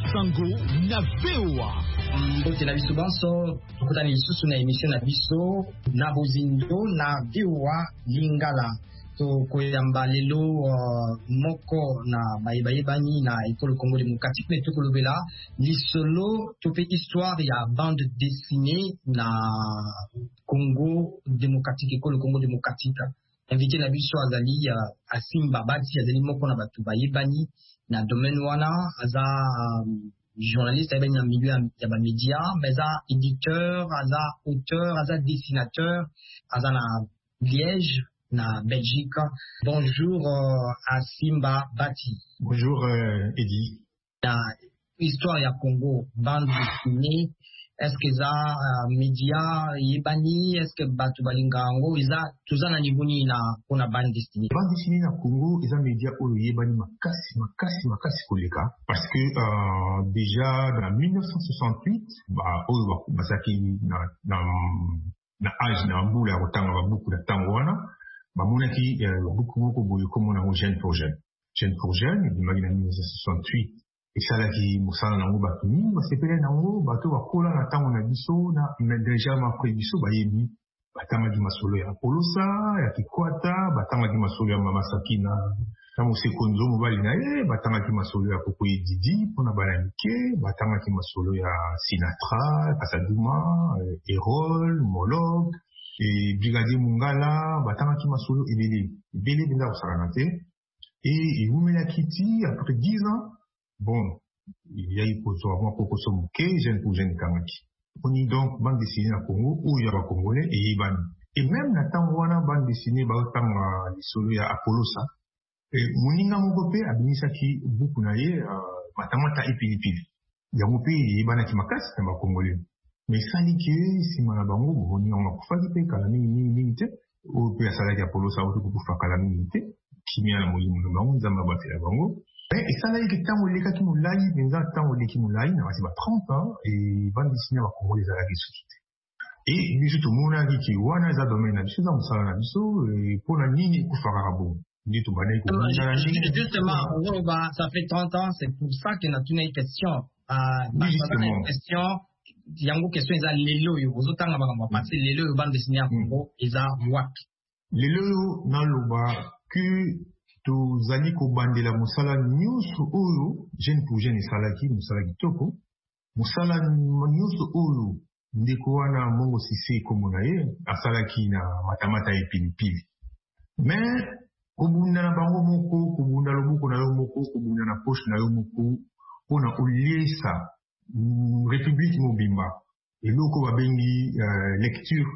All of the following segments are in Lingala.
Sango na VOA. Mbote na biso banso, tukutani lisusu na emission na biso na bozindo na VOA Lingala. To koyamba lelo moko na bayebani na École Congo démocratique mais tokolobela lisolo to pe histoire ya bande dessinée na Congo démocratique, École Congo démocratique. Invité na biso azali Asimba Bati, azali moko na batu bayebani na domaine wana, aza journaliste ayebani na milieu ya ba média, mais aza éditeur, aza auteur, aza dessinateur, aza na Liège na Belgique. Bonjour Asimba Bati. Bonjour Eddie. La histoire ya Congo, bande dessinée, est-ce que ça média yebani, est-ce que batu balingango iza tuzana nibuni na kuna bande dessinée? Bande dessinée na Congo iza média oyo yebani makasi koleka parce que déjà dans 1968 oyo basaki na âge na mbula ya kotanga babuku na tango wana bamonaki babuku moko boye komona ngo Jeune pour Jeune ebimaki na 1968 esalaki mosala nango bato mingi basepele nango bato bakola na ntango na biso na deja mapre biso bayebi batangaki masolo ya Apolosa ya Kikwata, batangaki masolo ya Mama Sakina na Moseko Nzo mobali na ye, batangaki masolo ya Kokoye Didi mpona bana mike, batangaki masolo ya Sinatra, Kasaduma, Erol, Molok et Brigadier Mungala, batangaki masolo ebele benda kosakana te. Et ewumelaki ti après 10 ans, bon, il y a eu pour Kokoso Mouke, Jeune pour Jeune Kamaki. On y donc bande dessinée à Congo, où il y a des Congolais et Yébani. Et même na Tangwana bande dessinée, Tanga Lisolo ya Apolosa, Moninga Mokope abimisaki buku na ye, matamata epilipili. Yango pe Yébana ki makasi na Congolais. Mais sali ke sima na bango Moninga Mokope pe kala mingi te, ou pe asalaki Apolosa ou kufa kala mingi te, kimia na molimo na bango nzamba batela bango. Et ça là, il est temps où les cas qui m'ont laï, mais dans le temps où les qui m'ont laï, c'est pas 30 ans, et bande dessinée va Congo les arabes sous-titrés. Et lui, tout le monde a dit qu'il y a un domaine à biso, dans le biso, et pour la ligne, il faut faire un bon. Justement, ça fait 30 ans, c'est pour ça qu'on a une question. Une question, il y a une question, ils ont l'élo, aux autres, on va passer l'élo, bande dessinée à Congo, ils ont what? L'élo, dans le bas, que tozali kobandela mosala nyonso oyo Jeune pour Jeune esalaki mosala kitoko, mosala nyonso oyo ndeko wana Mongo Sise komona ye asalaki na matamata epilipili. Mais kobunda na bango moko, kobunda loboko na yo moko, kobunda na poche na yo moko mpona oliesa république mobimba eloko babengi lecture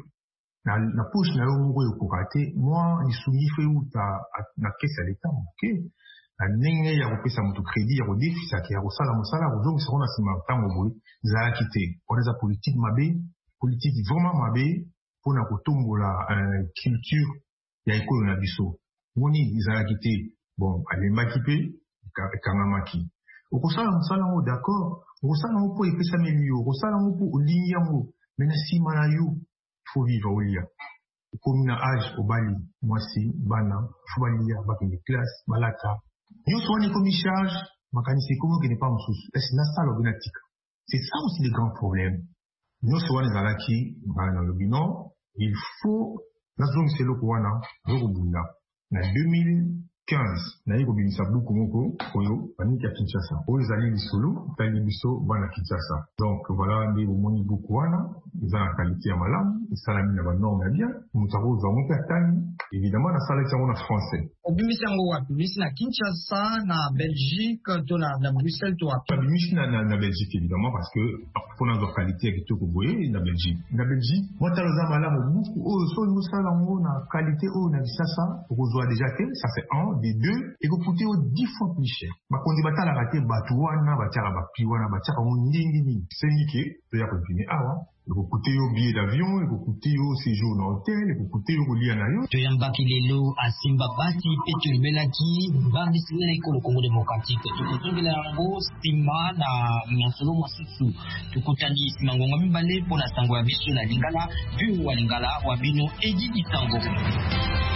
na poche na yo moko ekoka te. Moi lisungi fe uta na kesi ya leta moke na ndenge ya kopesa moto crédit ya kodefisaki ya kosala mosala kozongisa ngo na nsima ntango boye ezalaki te. Wana eza politique mabe, politique vraiment mabe mpona kotombola culture ya ekolo na biso. Moni ezalaki te, bon alembaki mpe ekangamaki. Okosala mosala ngo d'accord, okosala ngo mpo epesameli yo, okosala ngo mpo olingi yango, me na nsima na yo faut vivre au lia. Comme na âge au bali, moi si, bana, faut balia, bakende classe, balata. Nous sommes comme charge, c'est comment que n'est pas en sous. C'est la salle organique. C'est ça aussi le grand problème. Nous sommes les alaki, dans le bilan, il faut, la zone c'est le Kouana, le Robunda. En 2015, na yiko bimisa buku moko, koyo, baniki ya Kinshasa. Oyo zali lisolo, tali biso, bana Kinshasa. Donc voilà, ndi omoni buku wana, eza na qualité ya malamu, esalami na ba norme ya bien, mutako za monte atani, évidemment na sala yango na français. Obimisa yango wapi? Bimisi na Kinshasa, na Belgique, to na Bruxelles, to wapi? Bimisi na Belgique évidemment parce que pour na qualité ya kitoko boye na Belgique. Na Belgique, motalo za malamu buku oyo so musala ngo na qualité oyo na Kinshasa, okozwa déjà que ça fait un des deux et que coûter 10 fois plus cher. Bakondi batala raté batouana, batiara bapiwana, batiara ndingi senike, to ya continuer awa. Il faut coûter au billet d'avion, il faut coûter au séjour dans l'hôtel, il faut coûter au lit à l'aéroport. Tu yamba kilelo Asimba Bati Petu Belaki bandi sile ko Congo démocratique. Tukutungela yango sima na masolo masusu. Tukutani sima ngonga mibale pona sango ya biso na Lingala, vu wa Lingala wa bino Edi Ditango.